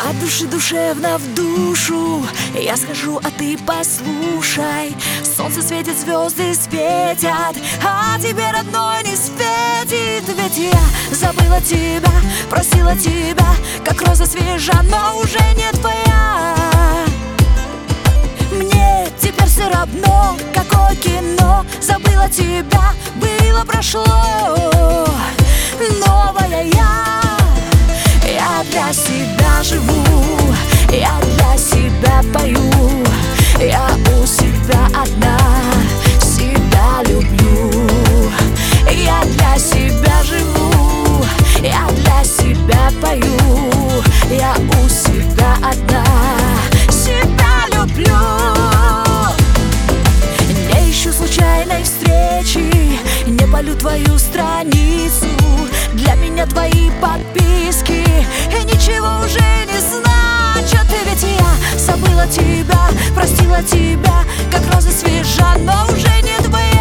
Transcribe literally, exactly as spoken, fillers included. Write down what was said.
От души душевно в душу я схожу, а ты послушай. Солнце светит, звезды светят, а тебе, родной, не светит. Ведь я забыла тебя, просила тебя, как роза свежа, но уже не твоя. Мне теперь все равно, какое кино. Забыла тебя, было, прошло. Новая я, я для себя живу, я для себя пою, я у себя одна, себя люблю. Я для себя живу, я для себя пою, я у себя одна, себя люблю. Не ищу случайной встречи, не палю твою страницу. Для меня твои подписки ничего уже не значат. Ведь я забыла тебя, простила тебя, как роза свежа, но уже не твоя.